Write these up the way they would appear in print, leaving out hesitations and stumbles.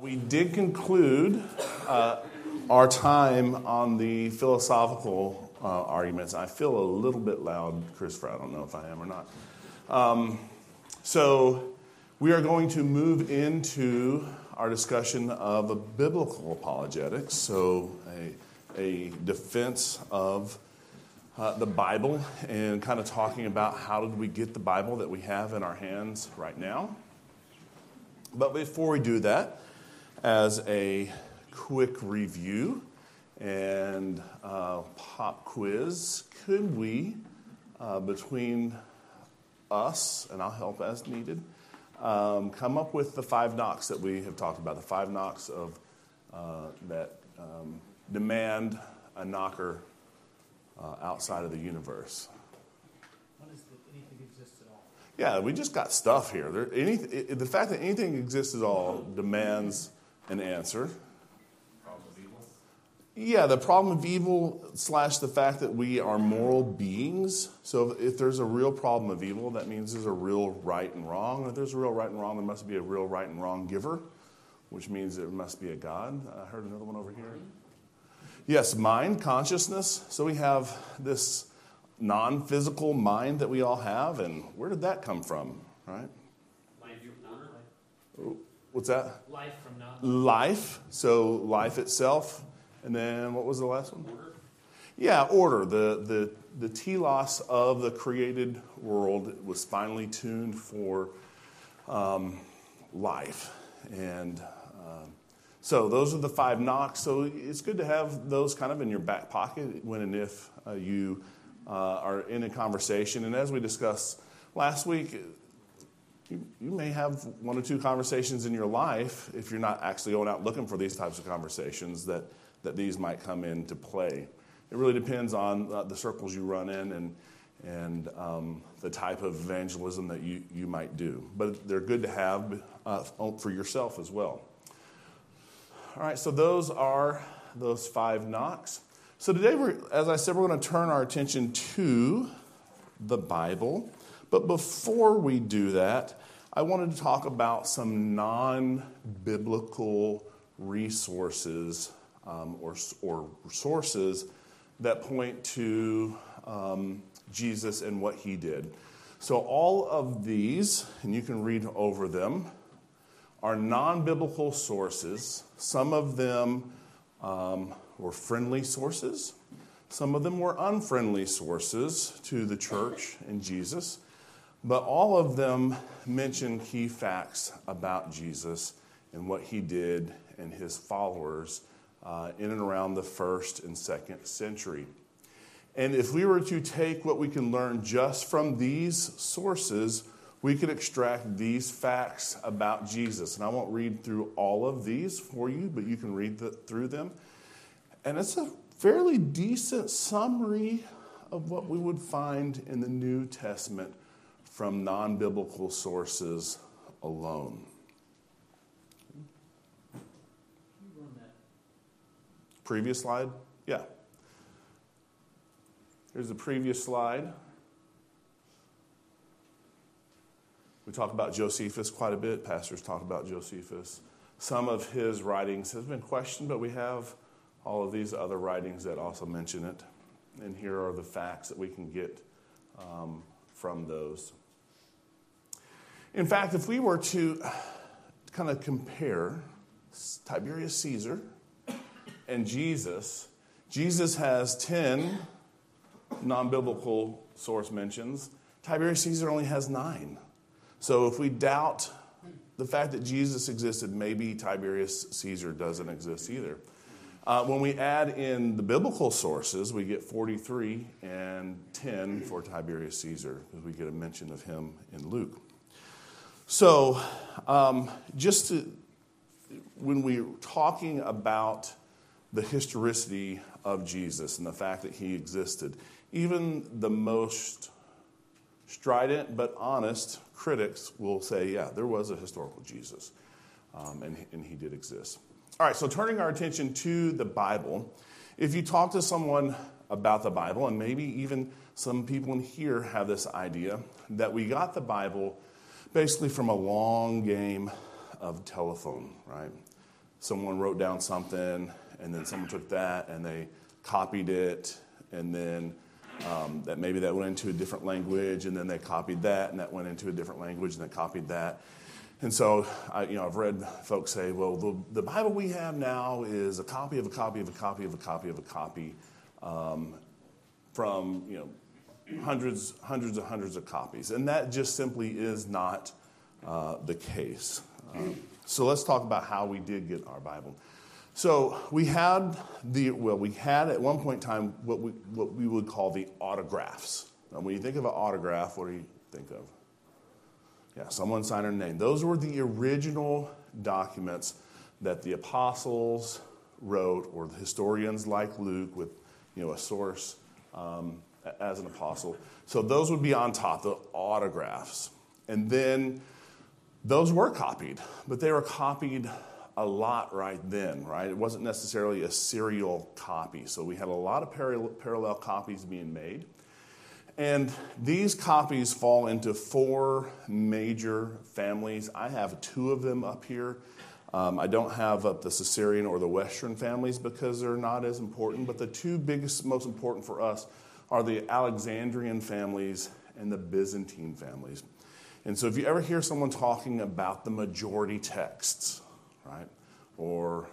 We did conclude our time on the philosophical arguments. I feel a little bit loud, Christopher. I don't know if I am or not. So we are going to move into our discussion of biblical apologetics, so a defense of the Bible and kind of talking about how did we get the Bible that we have in our hands right now. But before we do that, as a quick review and pop quiz, could we, between us, and I'll help as needed, come up with the 5 knocks that we have talked about, the 5 knocks of that demand a knocker outside of the universe. One is that anything exists at all. Yeah, we just got stuff here. The fact that anything exists at all demands an answer. Problem of evil? Yeah, the problem of evil / the fact that we are moral beings. So if there's a real problem of evil, that means there's a real right and wrong. If there's a real right and wrong, there must be a real right and wrong giver, which means there must be a God. I heard another one over here. Yes, mind, consciousness. So we have this non-physical mind that we all have, and where did that come from, right? Life from order? What's that? Life from not. Life. So life itself. And then what was the last one? Order? Yeah, order. The telos of the created world was finely tuned for life. And so those are the 5 knocks. So it's good to have those kind of in your back pocket when and if you are in a conversation. And as we discussed last week, you may have 1 or 2 conversations in your life, if you're not actually going out looking for these types of conversations, that these might come into play. It really depends on the circles you run in and the type of evangelism that you might do. But they're good to have for yourself as well. All right, so those are those 5 knocks. So today, as I said, we're going to turn our attention to the Bible. But before we do that, I wanted to talk about some non-biblical resources or sources that point to Jesus and what he did. So all of these, and you can read over them, are non-biblical sources. Some of them were friendly sources. Some of them were unfriendly sources to the church and Jesus. But all of them mention key facts about Jesus and what he did and his followers in and around the 1st and 2nd century. And if we were to take what we can learn just from these sources, we could extract these facts about Jesus. And I won't read through all of these for you, but you can read through them. And it's a fairly decent summary of what we would find in the New Testament from non-biblical sources alone. Previous slide? Yeah. Here's the previous slide. We talk about Josephus quite a bit. Pastors talk about Josephus. Some of his writings have been questioned, but we have all of these other writings that also mention it. And here are the facts that we can get from those. In fact, if we were to kind of compare Tiberius Caesar and Jesus, Jesus has 10 non-biblical source mentions. Tiberius Caesar only has 9. So if we doubt the fact that Jesus existed, maybe Tiberius Caesar doesn't exist either. When we add in the biblical sources, we get 43 and 10 for Tiberius Caesar, because we get a mention of him in Luke. So when we're talking about the historicity of Jesus and the fact that he existed, even the most strident but honest critics will say, yeah, there was a historical Jesus, and he did exist. All right, so turning our attention to the Bible, if you talk to someone about the Bible, and maybe even some people in here have this idea that we got the Bible basically from a long game of telephone, right? someone wrote down something, and then someone took that and they copied it, and then that maybe that went into a different language, and then they copied that, and that went into a different language, and they copied that. And so, I've read folks say, well, the Bible we have now is a copy of a copy of a copy of a copy of a copy from, hundreds and hundreds of copies. And that just simply is not the case. So let's talk about how we did get our Bible. So we had at one point in time what we would call the autographs. Now, when you think of an autograph, what do you think of? Yeah, someone signed their name. Those were the original documents that the apostles wrote, or the historians like Luke with, a source as an apostle. So those would be on top, the autographs. And then those were copied, but they were copied a lot right then, right? It wasn't necessarily a serial copy. So we had a lot of parallel copies being made. And these copies fall into 4 major families. I have 2 of them up here. I don't have up the Caesarean or the Western families because they're not as important. But the 2 biggest, most important for us are the Alexandrian families and the Byzantine families. And so if you ever hear someone talking about the majority texts, right, or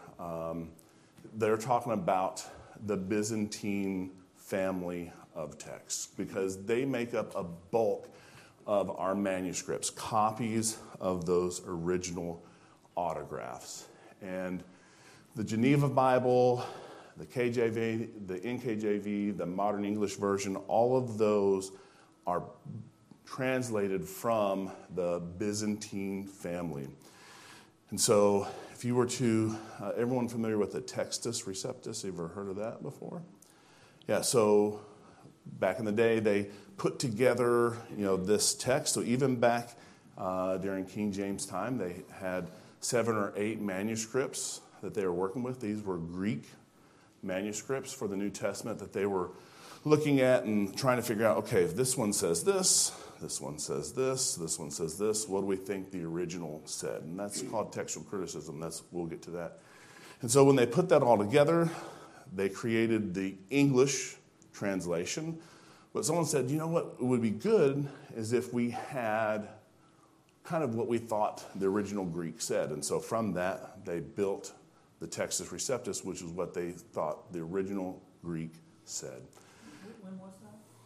they're talking about the Byzantine family of texts, because they make up a bulk of our manuscripts, copies of those original autographs. And the Geneva Bible, the KJV, the NKJV, the Modern English Version, all of those are translated from the Byzantine family. And so if you were to, everyone familiar with the Textus Receptus? Have you ever heard of that before? Yeah, so back in the day, they put together, this text. So even back during King James time, they had 7 or 8 manuscripts that they were working with. These were Greek manuscripts for the New Testament that they were looking at and trying to figure out, okay, if this one says this one says this one says this, what do we think the original said? And that's called textual criticism. We'll get to that. And so when they put that all together, they created the English translation. But someone said, what would be good is if we had kind of what we thought the original Greek said. And so from that, they built the Textus Receptus, which is what they thought the original Greek said. When was that?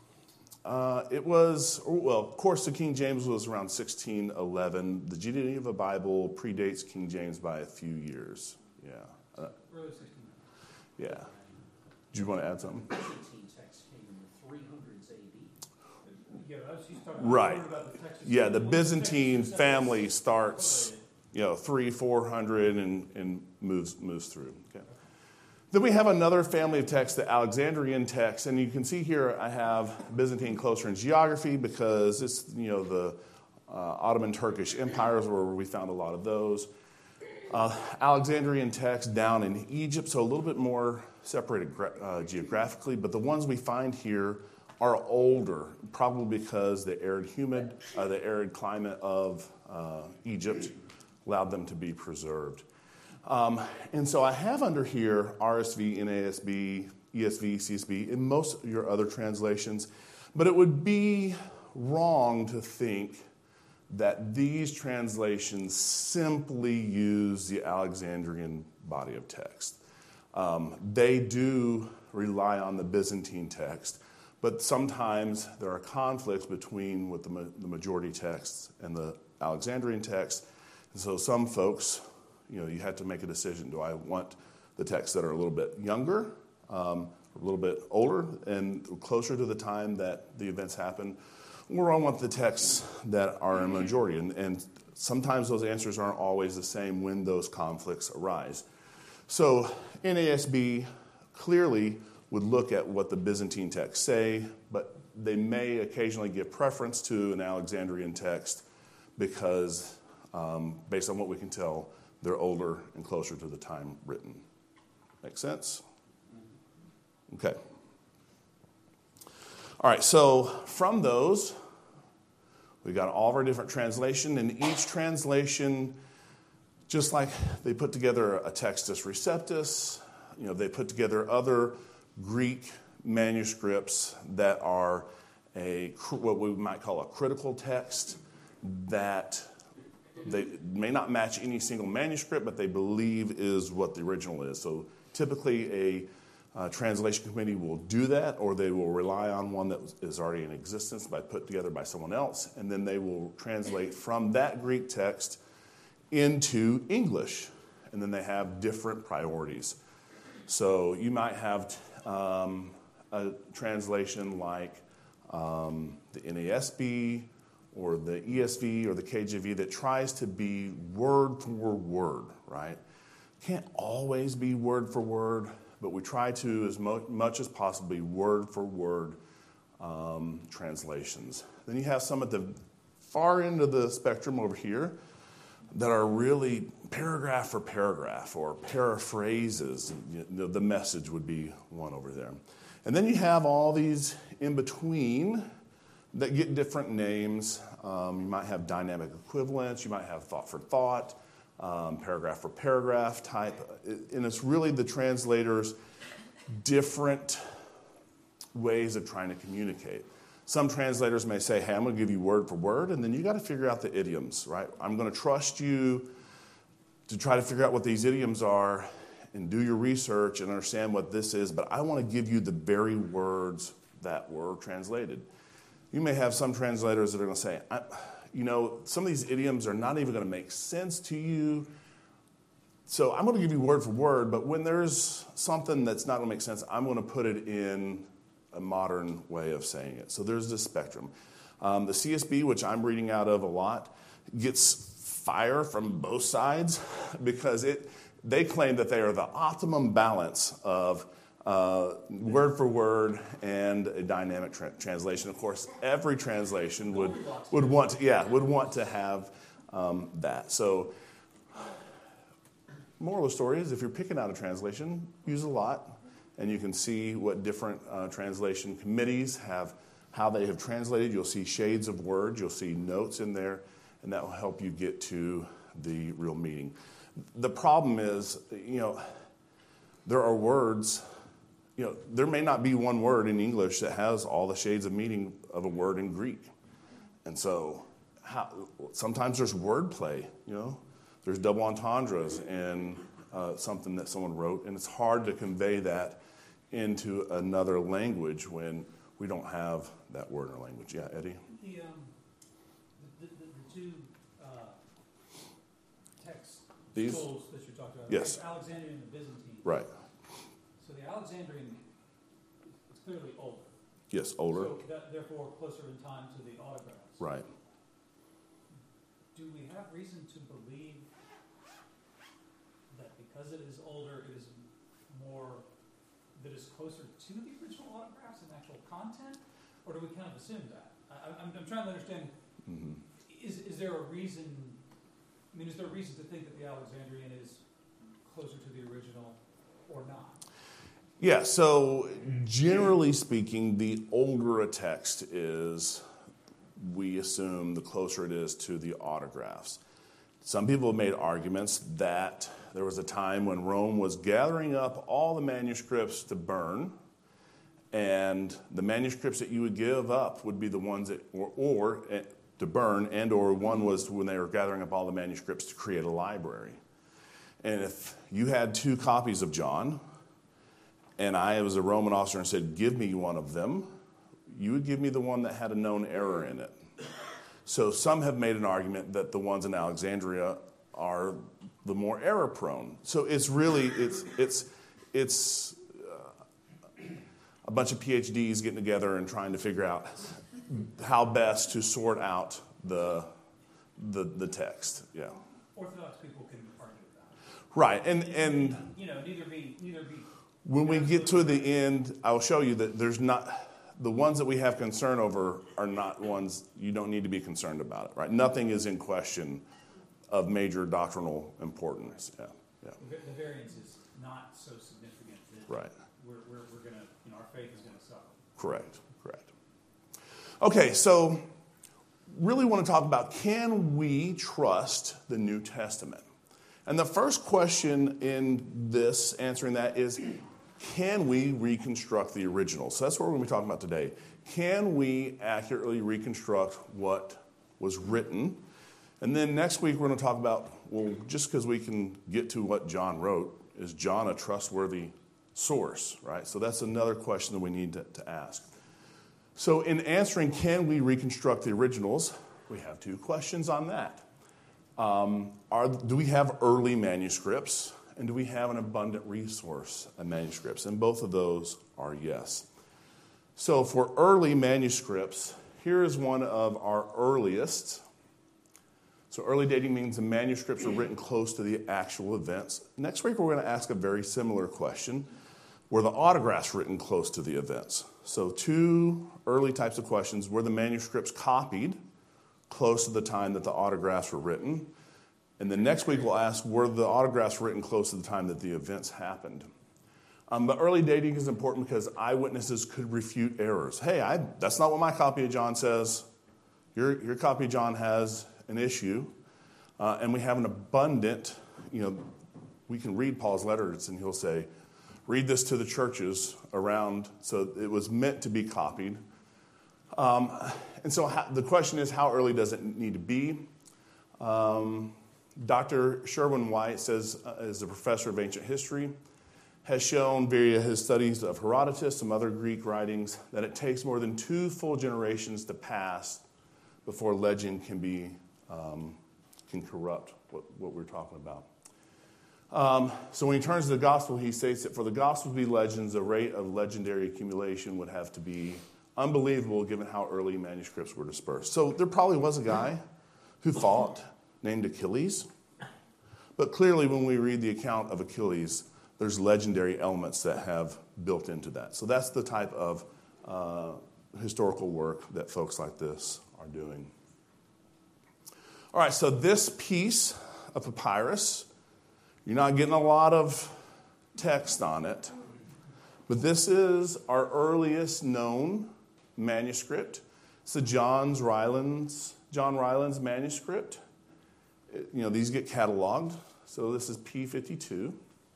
Of course, the King James was around 1611. The Geneva Bible predates King James by a few years. Yeah. Early 1600s. Yeah. Do you want to add something? Byzantine text came in the 300s AD. Yeah, she's talking right. about the Texas. Yeah, the Byzantine family starts, 300-400 and moves through. Okay. Then we have another family of texts, the Alexandrian texts, and you can see here I have Byzantine closer in geography because it's the Ottoman Turkish empires where we found a lot of those. Alexandrian texts down in Egypt, so a little bit more separated geographically, but the ones we find here are older, probably because the arid climate of Egypt allowed them to be preserved. And so I have under here RSV, NASB, ESV, CSB, and most of your other translations, but it would be wrong to think that these translations simply use the Alexandrian body of text. They do rely on the Byzantine text, but sometimes there are conflicts between what the majority texts and the Alexandrian text. And so some folks, you had to make a decision. Do I want the texts that are a little bit younger, a little bit older, and closer to the time that the events happen? Or I want the texts that are in majority. And sometimes those answers aren't always the same when those conflicts arise. So NASB clearly would look at what the Byzantine texts say, but they may occasionally give preference to an Alexandrian text because, based on what we can tell, they're older and closer to the time written. Make sense? Okay. All right, so from those, we got all of our different translation, and each translation Just like they put together a Textus Receptus, they put together other Greek manuscripts that are what we might call a critical text, that they may not match any single manuscript, but they believe is what the original is. So typically a translation committee will do that, or they will rely on one that is already in existence put together by someone else, and then they will translate from that Greek text into English, and then they have different priorities. So you might have a translation like the NASB or the ESV or the KJV that tries to be word for word, right? Can't always be word for word, but we try to, as much as possible, be word for word translations. Then you have some at the far end of the spectrum over here that are really paragraph for paragraph or paraphrases. The Message would be one over there. And then you have all these in between that get different names. You might have dynamic equivalents. You might have thought for thought, paragraph for paragraph type. And it's really the translator's different ways of trying to communicate. Some translators may say, hey, I'm going to give you word for word, and then you got to figure out the idioms, right? I'm going to trust you to try to figure out what these idioms are and do your research and understand what this is, but I want to give you the very words that were translated. You may have some translators that are going to say, some of these idioms are not even going to make sense to you, so I'm going to give you word for word, but when there's something that's not going to make sense, I'm going to put it in a modern way of saying it. So there's this spectrum. The CSB, which I'm reading out of a lot, gets fire from both sides because they claim that they are the optimum balance of word for word and a dynamic translation. Of course, every translation would want to have that. So, moral of the story is, if you're picking out a translation, use a lot. And you can see what different translation committees have, how they have translated. You'll see shades of words. You'll see notes in there. And that will help you get to the real meaning. The problem is, there are words, there may not be one word in English that has all the shades of meaning of a word in Greek. And so sometimes there's wordplay, There's double entendres in something that someone wrote, and it's hard to convey that into another language when we don't have that word in our language. Yeah, Eddie? The two text These? schools that you're talking about, Yes. the Alexandrian and the Byzantine. Right. So the Alexandrian is clearly older. Yes, older. So therefore closer in time to the autographs. Right. Do we have reason to believe that because it is older, it is closer to the original autographs and actual content? Or do we kind of assume that? I'm trying to understand, is there a reason, is there a reason to think that the Alexandrian is closer to the original or not? Yeah, so generally speaking, the older a text is, we assume the closer it is to the autographs. Some people have made arguments that there was a time when Rome was gathering up all the manuscripts to burn, and the manuscripts that you would give up would be the ones that, or to burn, and or one was when they were gathering up all the manuscripts to create a library. And if you had 2 copies of John, and I was a Roman officer and said, give me one of them, you would give me the one that had a known error in it. So some have made an argument that the ones in Alexandria are the more error prone. So it's really, it's a bunch of PhDs getting together and trying to figure out how best to sort out the text. Yeah. Orthodox people can argue about it. Right, and neither be. When we get to the end, I'll show you that there's not, the ones that we have concern over are not ones you don't need to be concerned about it, right? Nothing is in question of major doctrinal importance. Yeah. The variance is not so significant that Right. we're going to, our faith is going to suffer. Correct. Okay, so really want to talk about, can we trust the New Testament? And the first question in this, answering that, is can we reconstruct the original? So that's what we're going to be talking about today. Can we accurately reconstruct what was written? And then next week we're going to talk about, well, just because we can get to what John wrote, is John a trustworthy source, right? So that's another question that we need to ask. So in answering, can we reconstruct the originals, we have two questions on that. Do we have early manuscripts, and do we have an abundant resource of manuscripts? And both of those are yes. So for early manuscripts, here is one of our earliest. So early dating means the manuscripts are written close to the actual events. Next week, we're going to ask a very similar question. Were the autographs written close to the events? So two early types of questions. Were the manuscripts copied close to the time that the autographs were written? And then next week, we'll ask, were the autographs written close to the time that the events happened? But early dating is important because eyewitnesses could refute errors. Hey, that's not what my copy of John says. Your copy of John has an issue. And we have an abundant, we can read Paul's letters and he'll say, read this to the churches around. So it was meant to be copied. And so the question is, how early does it need to be? Dr. Sherwin White says, as a professor of ancient history, has shown via his studies of Herodotus, some other Greek writings, that it takes more than 2 full generations to pass before legend can corrupt what we're talking about. So when he turns to the gospel, he states that for the gospel to be legends, the rate of legendary accumulation would have to be unbelievable given how early manuscripts were dispersed. So there probably was a guy who fought named Achilles. But clearly when we read the account of Achilles, there's legendary elements that have built into that. So that's the type of historical work that folks like this are doing. All right, so this piece of papyrus, you're not getting a lot of text on it, but this is our earliest known manuscript. It's the John Rylands manuscript. These get cataloged. So this is P52.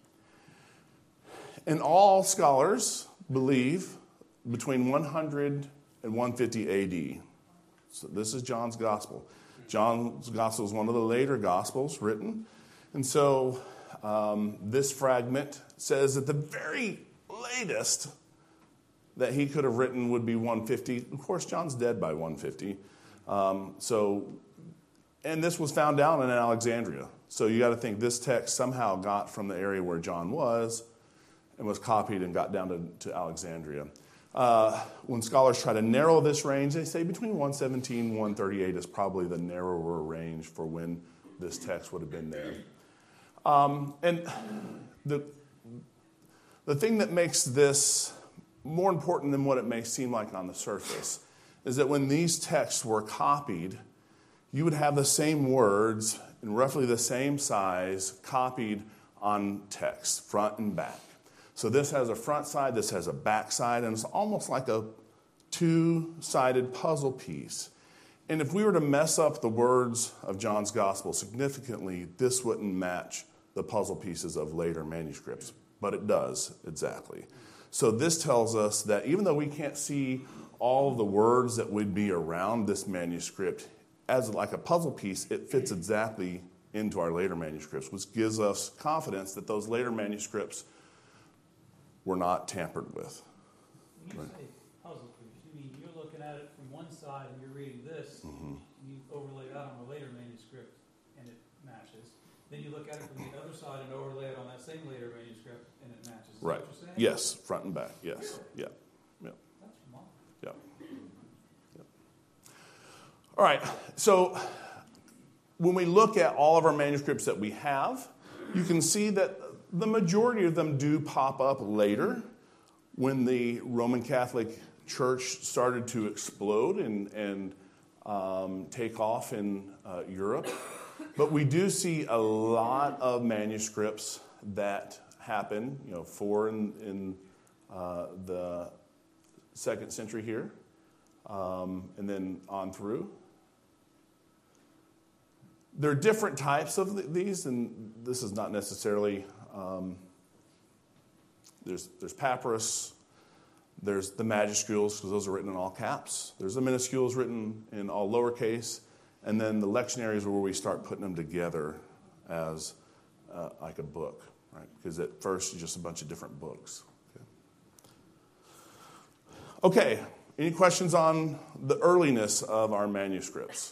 And all scholars believe between 100 and 150 AD. So this is John's gospel. John's gospel is one of the later gospels written. And so this fragment says at the very latest that he could have written would be 150. Of course, John's dead by 150. And this was found down in Alexandria. So you got to think this text somehow got from the area where John was and was copied and got down to Alexandria. When scholars try to narrow this range, they say between 117 and 138 is probably the narrower range for when this text would have been there. And the thing that makes this more important than what it may seem like on the surface is that when these texts were copied, you would have the same words in roughly the same size copied on text, front and back. So this has a front side, this has a back side, and it's almost like a 2-sided puzzle piece. And if we were to mess up the words of John's gospel significantly, this wouldn't match the puzzle pieces of later manuscripts. But it does, exactly. So this tells us that even though we can't see all of the words that would be around this manuscript, as like a puzzle piece, it fits exactly into our later manuscripts, which gives us confidence that those later manuscripts were not tampered with. When you say puzzle piece, you mean you're looking at it from one side and you're reading this, and you overlay that on the later manuscript, and it matches. Then you look at it from the other side and overlay it on that same later manuscript, and it matches. Is Right. that what you're saying? Yes, front and back. Yes. Yeah. Yeah. That's remarkable. Yeah. All right, so when we look at all of our manuscripts that we have, you can see that the majority of them do pop up later when the Roman Catholic Church started to explode and take off in Europe. But we do see a lot of manuscripts that happen, 4 in the 2nd century here, and then on through. There are different types of these, and this is not necessarily, there's papyrus, there's the majuscules, because those are written in all caps. There's the minuscules written in all lowercase, and then the lectionaries are where we start putting them together as like a book, right? Because at first it's just a bunch of different books. Okay, any questions on the earliness of our manuscripts?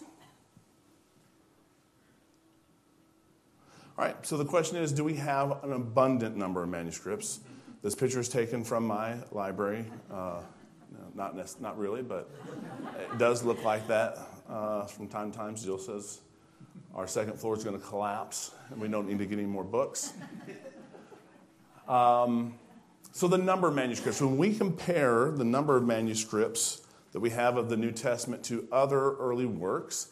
All right, so the question is, do we have an abundant number of manuscripts? This picture is taken from my library. Not really, but it does look like that. From time to time, Jill says our second floor is going to collapse, and we don't need to get any more books. So the number of manuscripts, when we compare the number of manuscripts that we have of the New Testament to other early works,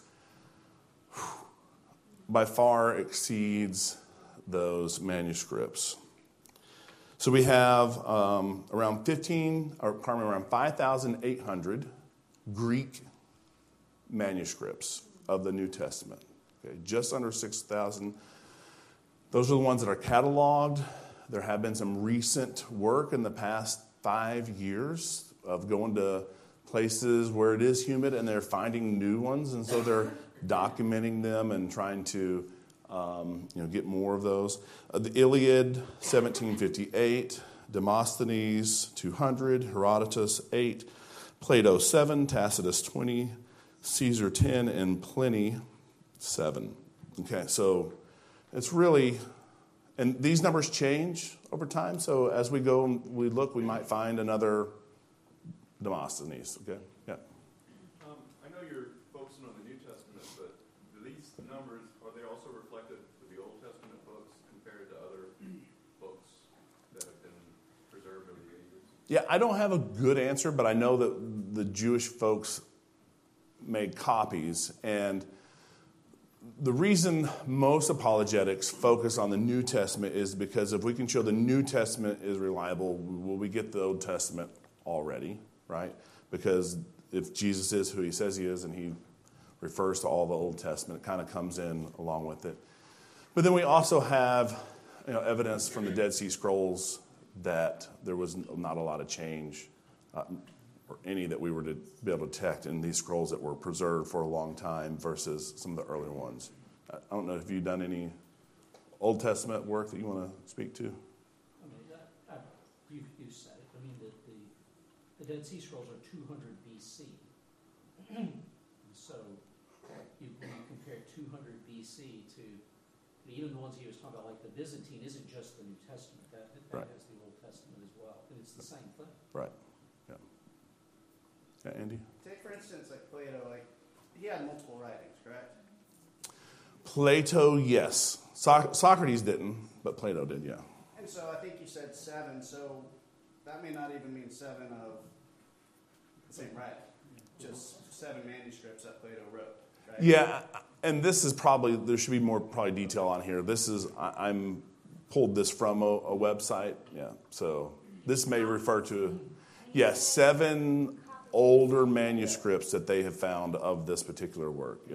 by far exceeds those manuscripts. So we have around 5,800 Greek manuscripts of the New Testament. Okay, just under 6,000. Those are the ones that are cataloged. There have been some recent work in the past 5 years of going to places where it is humid and they're finding new ones, and so they're documenting them and trying to get more of those. The Iliad, 1758, Demosthenes, 200, Herodotus, 8, Plato, 7, Tacitus, 20, Caesar, 10, and Pliny, 7. Okay, so it's really, and these numbers change over time, so as we go and we look, we might find another Demosthenes, okay? Yeah. I know you're focusing on the New Testament, but do these numbers, are they also reflected for the Old Testament books compared to other books that have been preserved over the ages? Yeah, I don't have a good answer, but I know that the Jewish folks made copies, and the reason most apologetics focus on the New Testament is because if we can show the New Testament is reliable, will we get the Old Testament already, right? Because if Jesus is who he says he is and he refers to all the Old Testament, it kind of comes in along with it. But then we also have evidence from the Dead Sea Scrolls that there was not a lot of change or any that we were to be able to detect in these scrolls that were preserved for a long time versus some of the earlier ones. I don't know if you've done any Old Testament work that you want to speak to. You said it. I mean, the Dead Sea Scrolls are 200 BC. So you compare 200 BC to even the ones he was talking about, like the Byzantine, isn't just the New Testament. That right. has the Old Testament as well, and it's the same thing. Right. Yeah. Yeah, Andy? Take, for instance, like Plato, he had multiple writings, correct? Plato, yes. Socrates didn't, but Plato did, yeah. And so I think you said 7, so that may not even mean 7 of the same writing. Just 7 manuscripts that Plato wrote, right? Yeah, and this is probably, there should be more probably detail on here. This is, I'm pulled this from a website, yeah. So this may refer to, 7 older manuscripts that they have found of this particular work, yeah.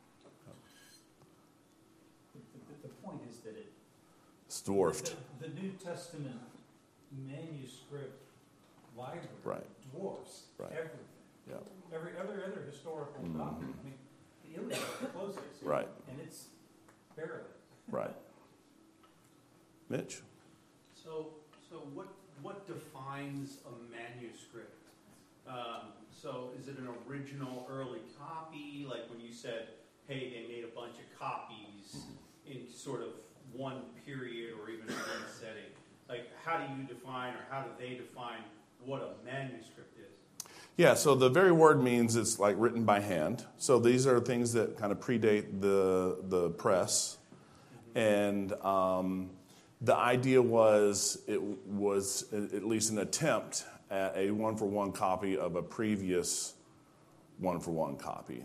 The point is that It's dwarfed. The New Testament manuscript library dwarfs everything. Yeah. Every other historical document. I mean, the Iliad is the closest. Right. And it's barely. Right. Mitch? So what defines a manuscript? So is it an original early copy? Like when you said, hey, they made a bunch of copies in sort of one period or even one setting. Like how do you define or how do they define what a manuscript is? Yeah, so the very word means it's like written by hand. So these are things that kind of predate the press. And the idea was it was at least an attempt at a one-for-one copy of a previous one-for-one copy.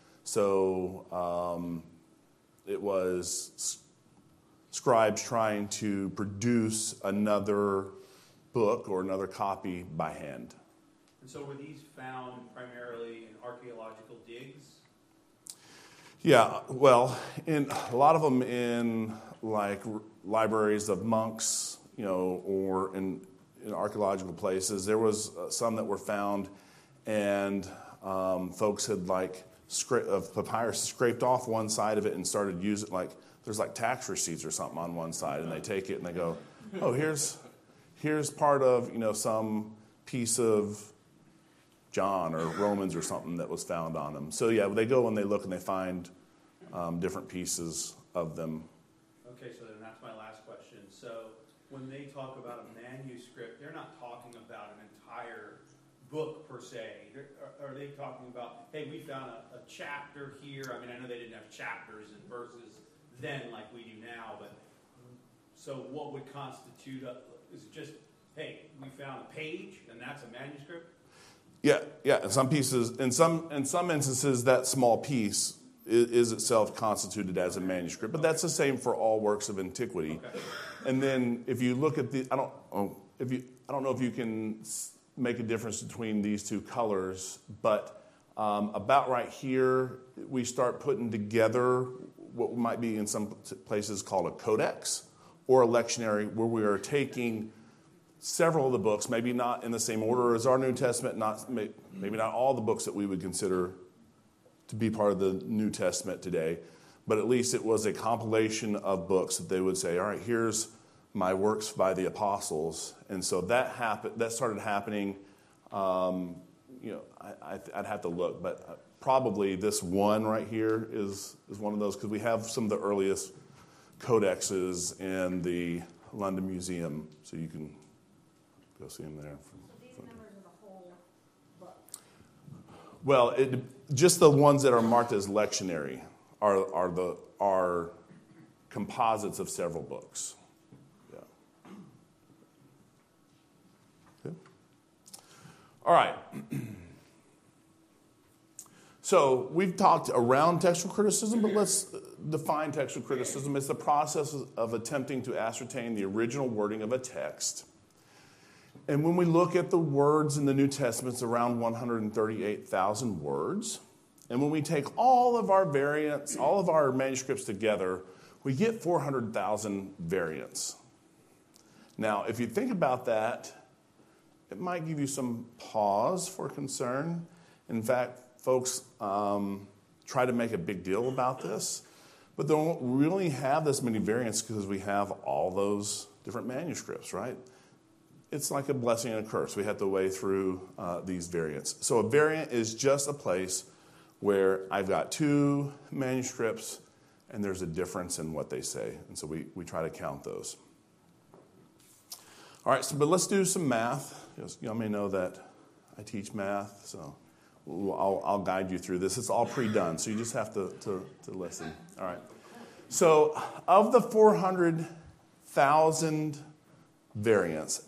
So it was scribes trying to produce another book or another copy by hand. And so were these found primarily in archaeological digs? Yeah, well, in a lot of them in like libraries of monks, or in archaeological places. There was some that were found, and folks had of papyrus scraped off one side of it and started using there's tax receipts or something on one side, and they take it and they go, oh, here's part of some piece of John or Romans or something that was found on them. So yeah, they go and they look and they find different pieces of them. Okay, so then that's my last question. So when they talk about a manuscript, they're not talking about an entire book per se. Are they talking about, hey, we found a chapter here? I mean, I know they didn't have chapters and verses then like we do now, but so what would constitute is it just, hey, we found a page and that's a manuscript? Yeah. In some pieces, in some instances, that small piece is itself constituted as a manuscript, but that's the same for all works of antiquity. Okay. And then if you look at I don't know if you can make a difference between these two colors, but about right here, we start putting together what might be in some places called a codex or a lectionary, where we are taking several of the books, maybe not in the same order as our New Testament, maybe not all the books that we would consider to be part of the New Testament today, but at least it was a compilation of books that they would say, all right, here's my works by the apostles. And so that started happening. I'd have to look, but probably this one right here is one of those, because we have some of the earliest codexes in the London Museum, so you can go see them there. So these numbers are the whole book? Well, just the ones that are marked as lectionary are composites of several books. Yeah. Good. All right. So we've talked around textual criticism, but let's define textual criticism. It's the process of attempting to ascertain the original wording of a text. And when we look at the words in the New Testament, it's around 138,000 words. And when we take all of our variants, all of our manuscripts together, we get 400,000 variants. Now, if you think about that, it might give you some pause for concern. In fact, folks try to make a big deal about this, but they don't really have this many variants because we have all those different manuscripts, right? It's like a blessing and a curse. We have to weigh through these variants. So a variant is just a place where I've got two manuscripts and there's a difference in what they say. And so we try to count those. All right, but let's do some math. Y'all may know that I teach math, so I'll guide you through this. It's all pre-done, so you just have to listen. All right. So of the 400,000 variants,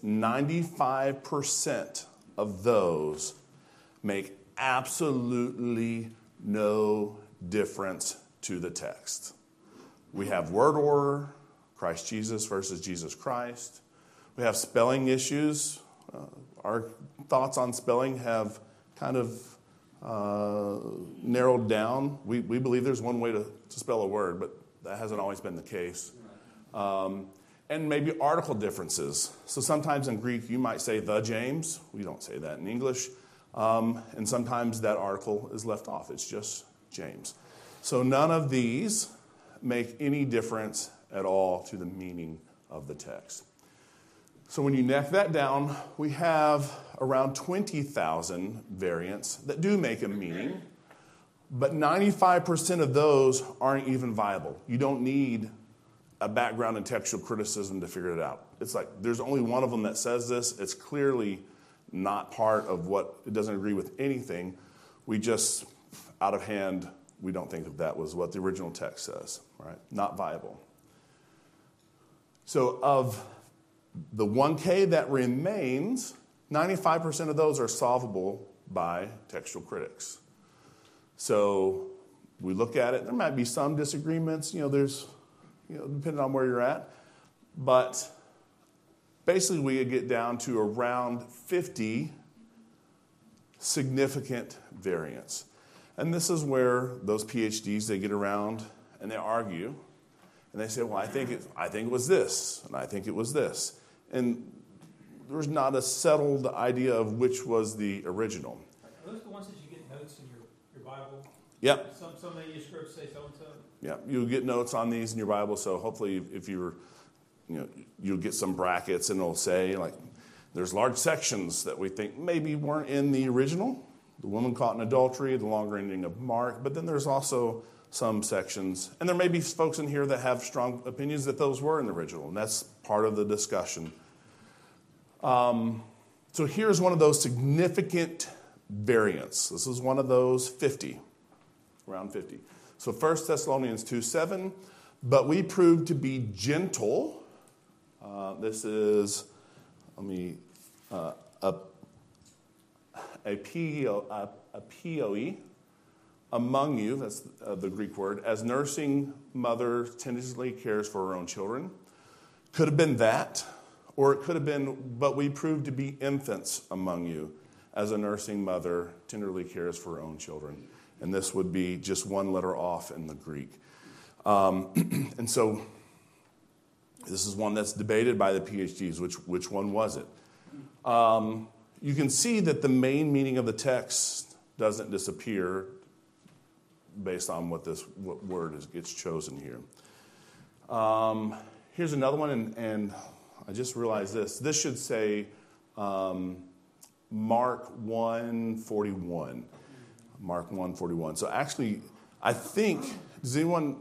95% of those make absolutely no difference to the text. We have word order, Christ Jesus versus Jesus Christ. We have spelling issues. Our thoughts on spelling have kind of narrowed down. We believe there's one way to spell a word, but that hasn't always been the case. And maybe article differences. So sometimes in Greek you might say the James. We don't say that in English. And sometimes that article is left off. It's just James. So none of these make any difference at all to the meaning of the text. So when you neck that down, we have around 20,000 variants that do make a meaning, but 95% of those aren't even viable. You don't need a background in textual criticism to figure it out. It's like there's only one of them that says this. It's clearly not part of what, it doesn't agree with anything. We just, out of hand, we don't think that was what the original text says, right? Not viable. So of the 1K that remains, 95% of those are solvable by textual critics. So we look at it. There might be some disagreements. Depending on where you're at. But basically we get down to around 50 significant variants. And this is where those PhDs, they get around and they argue. And they say, well, I think it was this, and I think it was this. And there's not a settled idea of which was the original. Are those the ones that you get notes in your Bible? Yep. Some manuscripts say so-and-so? Yeah, you'll get notes on these in your Bible. So hopefully if you'll get some brackets and it'll say, like, there's large sections that we think maybe weren't in the original. The woman caught in adultery, the longer ending of Mark. But then there's also some sections. And there may be folks in here that have strong opinions that those were in the original. And that's part of the discussion. So here's one of those significant variants. This is one of those 50, around 50. So 1 Thessalonians 2:7, but we proved to be gentle. This is, a POE among you, that's the Greek word, as nursing mother tenderly cares for her own children. Could have been that, or it could have been, but we proved to be infants among you, as a nursing mother tenderly cares for her own children. And this would be just one letter off in the Greek. And so this is one that's debated by the PhDs. Which one was it? You can see that the main meaning of the text doesn't disappear based on what word gets chosen here. Here's another one, and I just realized this. This should say Mark 1:41. Mark 1:41. So actually, I think, does anyone,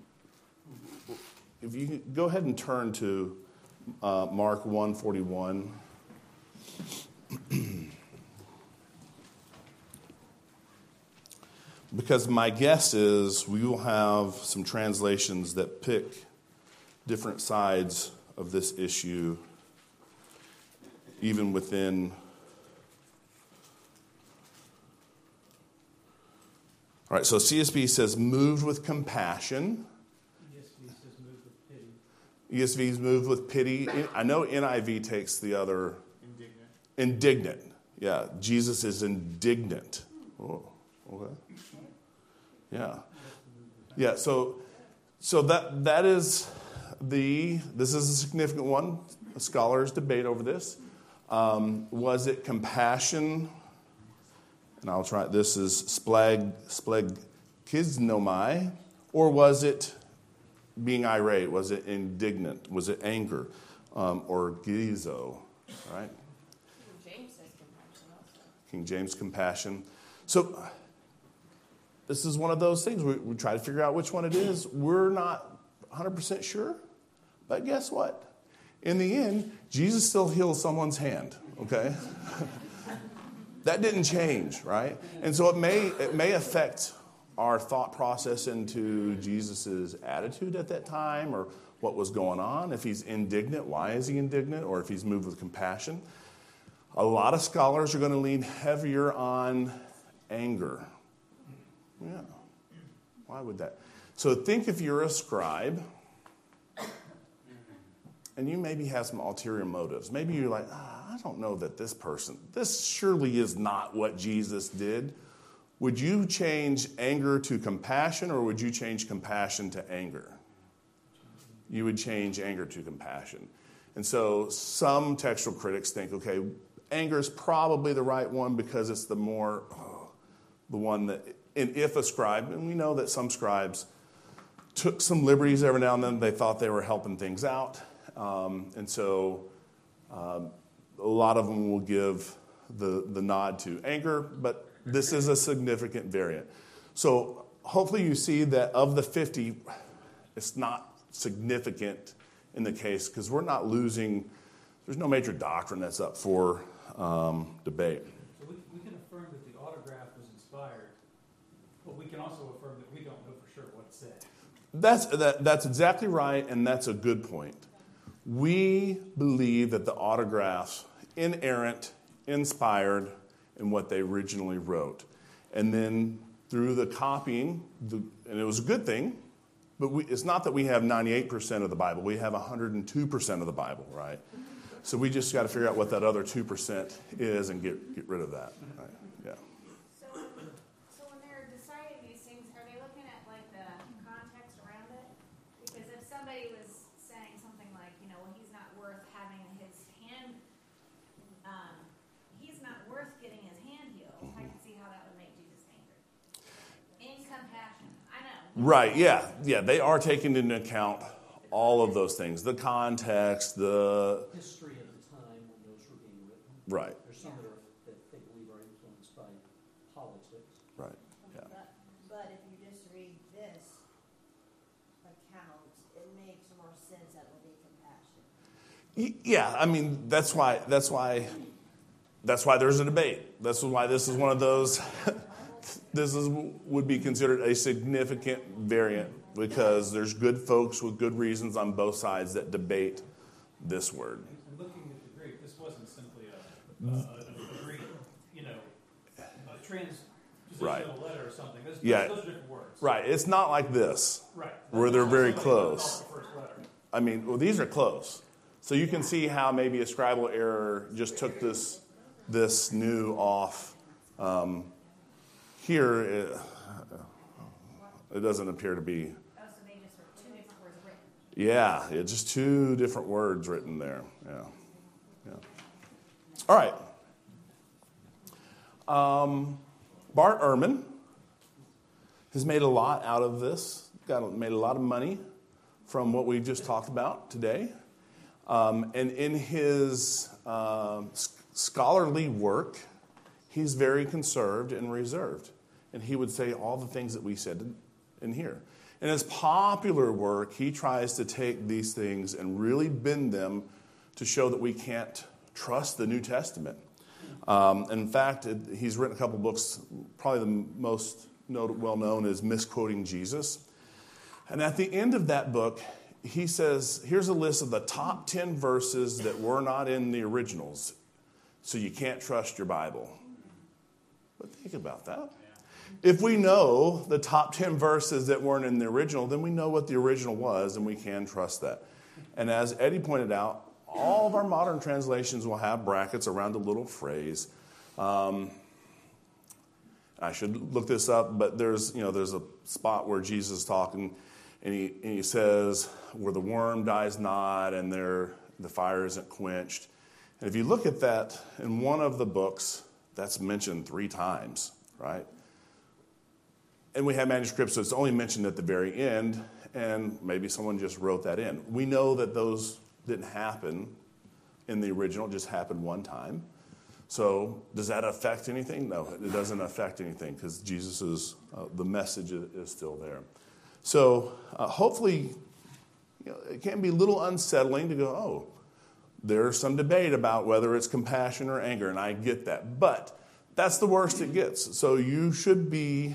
if you could go ahead and turn to Mark 1:41. Because my guess is we will have some translations that pick different sides of this issue, even within. All right, so CSB says moved with compassion. ESV says moved with pity. ESV is moved with pity. I know NIV takes the other. Indignant. Yeah, Jesus is indignant. Oh, okay. Yeah. Yeah, so that is this is a significant one. Scholars debate over this. Was it compassion? And I'll try, this is splegiznomai, or was it being irate? Was it indignant? Was it anger? Or gizo, right? King James says compassion also. King James compassion. So this is one of those things. We try to figure out which one it is. We're not 100% sure. But guess what? In the end, Jesus still heals someone's hand, okay? That didn't change, right? And so it may affect our thought process into Jesus' attitude at that time, or what was going on. If he's indignant, why is he indignant? Or if he's moved with compassion. A lot of scholars are going to lean heavier on anger. Yeah. Why would that? So think if you're a scribe, and you maybe have some ulterior motives. Maybe you're like, I don't know that this surely is not what Jesus did. Would you change anger to compassion, or would you change compassion to anger? You would change anger to compassion. And so some textual critics think, okay, anger is probably the right one because it's the one that, and if a scribe, and we know that some scribes took some liberties every now and then, they thought they were helping things out. And so a lot of them will give the nod to anger, but this is a significant variant. So hopefully you see that of the 50, it's not significant in the case because we're not losing, there's no major doctrine that's up for debate. So we can affirm that the autograph was inspired, but we can also affirm that we don't know for sure what it said. That's exactly right, and that's a good point. We believe that the autographs, inerrant, inspired in what they originally wrote. And then through the copying, and it was a good thing, but it's not that we have 98% of the Bible. We have 102% of the Bible, right? So we just got to figure out what that other 2% is and get rid of that. Right? Yeah. So when they're deciding he's not worth getting his hand healed. I can see how that would make Jesus angry. In compassion, I know. Right, yeah, they are taking into account all of those things, the context, the History of the time when those were being written. right, There's some that they believe are influenced by politics. right, yeah. But if you just read this account, it makes more sense that will be compassion. Yeah, I mean that's why there's a debate. That's why this is one of those. Would be considered a significant variant because there's good folks with good reasons on both sides that debate this word. And looking at the Greek, this wasn't simply a Greek, a transposition Right. of a letter or something. Those Yeah. are different words. Right, it's not like this, Right. where they're very Somebody close. off the first letter. I mean, well, these are close. So you can see how maybe a scribal error just took this new off. Here, it doesn't appear to be. Oh, so they just were two different words written. Yeah, it's just two different words written there. Yeah. All right. Bart Ehrman has made a lot out of this. Made a lot of money from what we just talked about today. And in his scholarly work, he's very conserved and reserved. And he would say all the things that we said in here. In his popular work, he tries to take these things and really bend them to show that we can't trust the New Testament. In fact, he's written a couple books. Probably the most well-known is Misquoting Jesus. And at the end of that book, he says, here's a list of the top 10 verses that were not in the originals, so you can't trust your Bible. But think about that. If we know the top 10 verses that weren't in the original, then we know what the original was, and we can trust that. And as Eddie pointed out, all of our modern translations will have brackets around a little phrase. I should look this up, but there's a spot where Jesus is talking, and he says, where the worm dies not, and the fire isn't quenched. And if you look at that in one of the books, that's mentioned 3 times, right? And we have manuscripts, so it's only mentioned at the very end, and maybe someone just wrote that in. We know that those didn't happen in the original, just happened one time. So does that affect anything? No, it doesn't affect anything because Jesus the message is still there. So hopefully, it can be a little unsettling to go, oh, there's some debate about whether it's compassion or anger, and I get that. But that's the worst it gets. So you should be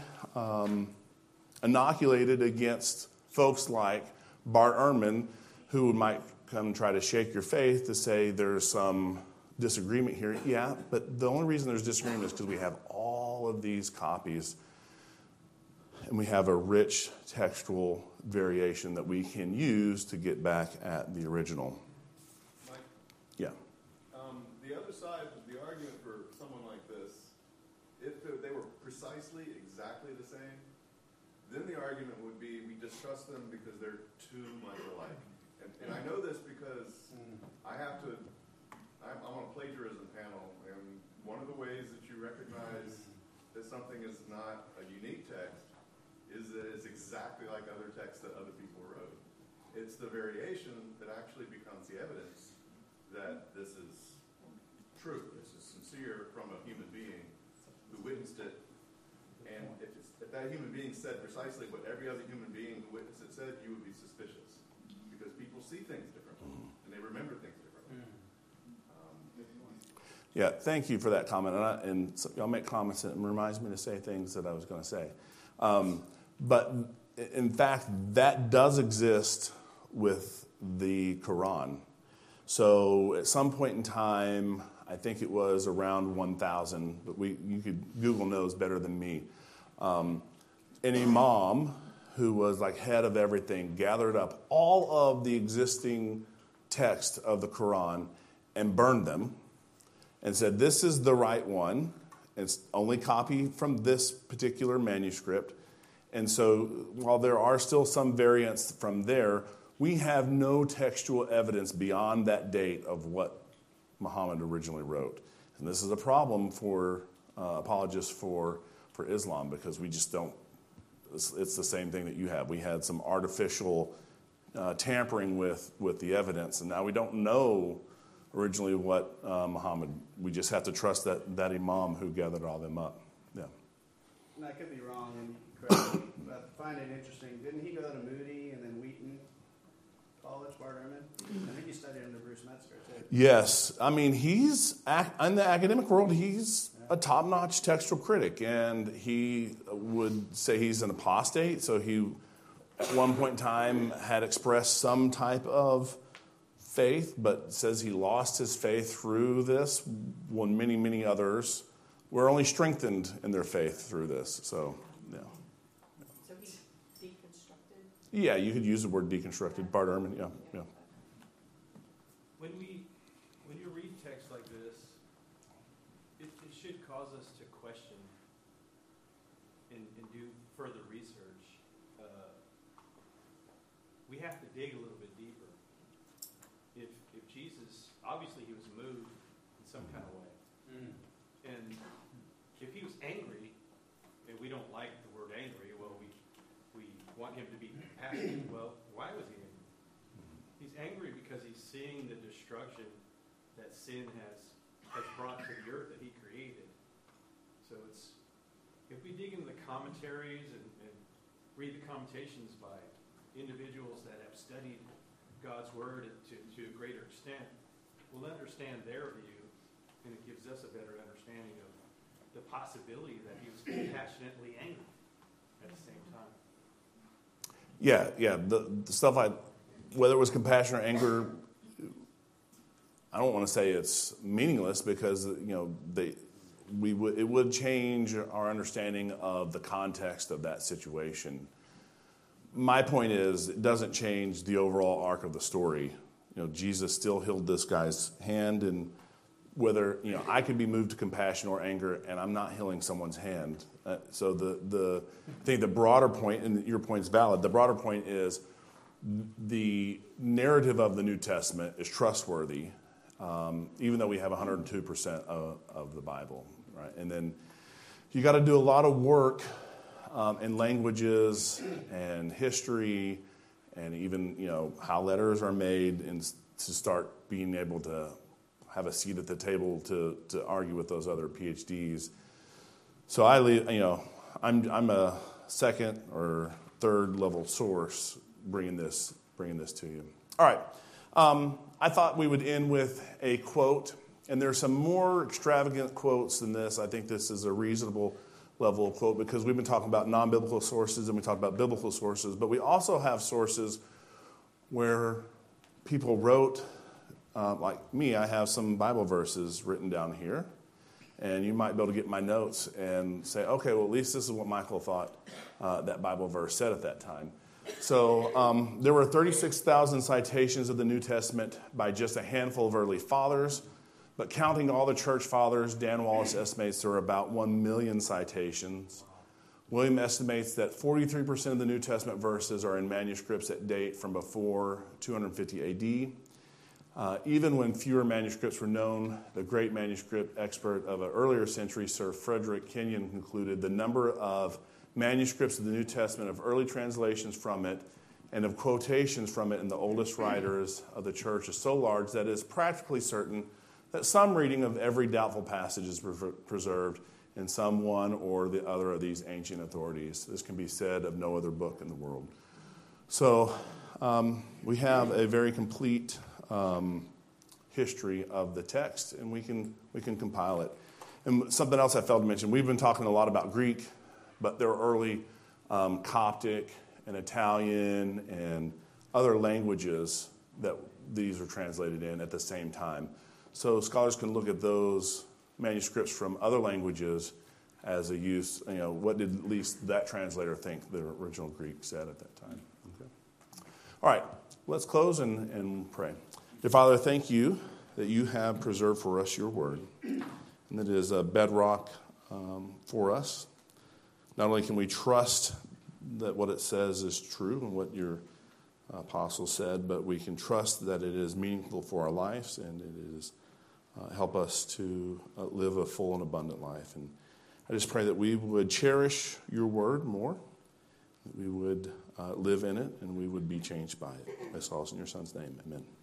inoculated against folks like Bart Ehrman, who might come try to shake your faith to say there's some disagreement here. Yeah, but the only reason there's disagreement is because we have all of these copies, and we have a rich textual variation that we can use to get back at the original. Mike? Yeah. The other side of the argument for someone like this, if they were precisely exactly the same, then the argument would be we distrust them because they're too much alike. And I know this because I'm on a plagiarism panel, and one of the ways that you recognize that something is not a unique text is that it's exactly like other texts that other people wrote. It's the variation that actually becomes the evidence that this is true, this is sincere from a human being who witnessed it. And if that human being said precisely what every other human being who witnessed it said, you would be suspicious. Because people see things differently, and they remember things differently. Yeah, thank you for that comment. And y'all make comments that reminds me to say things that I was going to say. But in fact, that does exist with the Quran. So at some point in time, I think it was around 1,000, but Google knows better than me. An imam who was like head of everything gathered up all of the existing text of the Quran and burned them and said, this is the right one. It's only copied from this particular manuscript. And so while there are still some variants from there, we have no textual evidence beyond that date of what Muhammad originally wrote. And this is a problem for apologists for Islam, because we just don't, it's the same thing that you have. We had some artificial tampering with the evidence, and now we don't know originally what Muhammad, we just have to trust that imam who gathered all them up. Yeah. And I could be wrong, and correct me, but I find it interesting. Didn't he go to Moody and then Wheaton College, Bart Ehrman? I think he studied under Bruce Metzger, too. Yes. I mean, in the academic world, he's a top-notch textual critic, and he would say he's an apostate, so he, at one point in time, had expressed some type of faith, but says he lost his faith through this, when many, many others were only strengthened in their faith through this. So, yeah. So he deconstructed? Yeah, you could use the word deconstructed. Bart Ehrman, yeah. When you read text like this, it should cause us to question and do further research. We have to dig a little bit deeper. If Jesus, obviously he was moved in some kind of way. And if he was angry, and we don't like the word angry, well, we want him to be compassionate. Well, why was he angry? He's angry because he's seeing the destruction that sin has brought to the earth that he created. So if we dig into the commentaries and read the commentations by individuals that have studied God's word to a greater extent, we'll understand their view, and it gives us a better understanding of the possibility that he was passionately angry at the same time. Yeah. The stuff whether it was compassion or anger, I don't want to say it's meaningless, because it would change our understanding of the context of that situation. My point is, it doesn't change the overall arc of the story. Jesus still healed this guy's hand, and whether I could be moved to compassion or anger, and I'm not healing someone's hand. So I think the broader point, and your point is valid. The broader point is the narrative of the New Testament is trustworthy, even though we have 102% of the Bible, right? And then you got to do a lot of work in languages and history, and even how letters are made, and to start being able to have a seat at the table to argue with those other PhDs. So I'm a second or third level source bringing this to you. All right, I thought we would end with a quote, and there's some more extravagant quotes than this. I think this is a reasonable level of quote, because we've been talking about non-biblical sources and we talked about biblical sources, but we also have sources where people wrote, like me, I have some Bible verses written down here, and you might be able to get my notes and say, okay, well, at least this is what Michael thought that Bible verse said at that time. So there were 36,000 citations of the New Testament by just a handful of early fathers. But counting all the church fathers, Dan Wallace estimates there are about 1 million citations. William estimates that 43% of the New Testament verses are in manuscripts that date from before 250 AD. Even when fewer manuscripts were known, the great manuscript expert of an earlier century, Sir Frederick Kenyon, concluded the number of manuscripts of the New Testament, of early translations from it, and of quotations from it in the oldest writers of the church is so large that it is practically certain that some reading of every doubtful passage is preserved in some one or the other of these ancient authorities. This can be said of no other book in the world. So we have a very complete history of the text, and we can compile it. And something else I failed to mention, we've been talking a lot about Greek, but there are early Coptic and Italian and other languages that these were translated in at the same time. So scholars can look at those manuscripts from other languages as a use, what did at least that translator think the original Greek said at that time. Okay. All right, let's close and pray. Dear Father, thank you that you have preserved for us your word, and that it is a bedrock for us. Not only can we trust that what it says is true and what your apostle said, but we can trust that it is meaningful for our lives, and it is help us to live a full and abundant life. And I just pray that we would cherish your word more, that we would live in it, and we would be changed by it. I ask all in your son's name. Amen.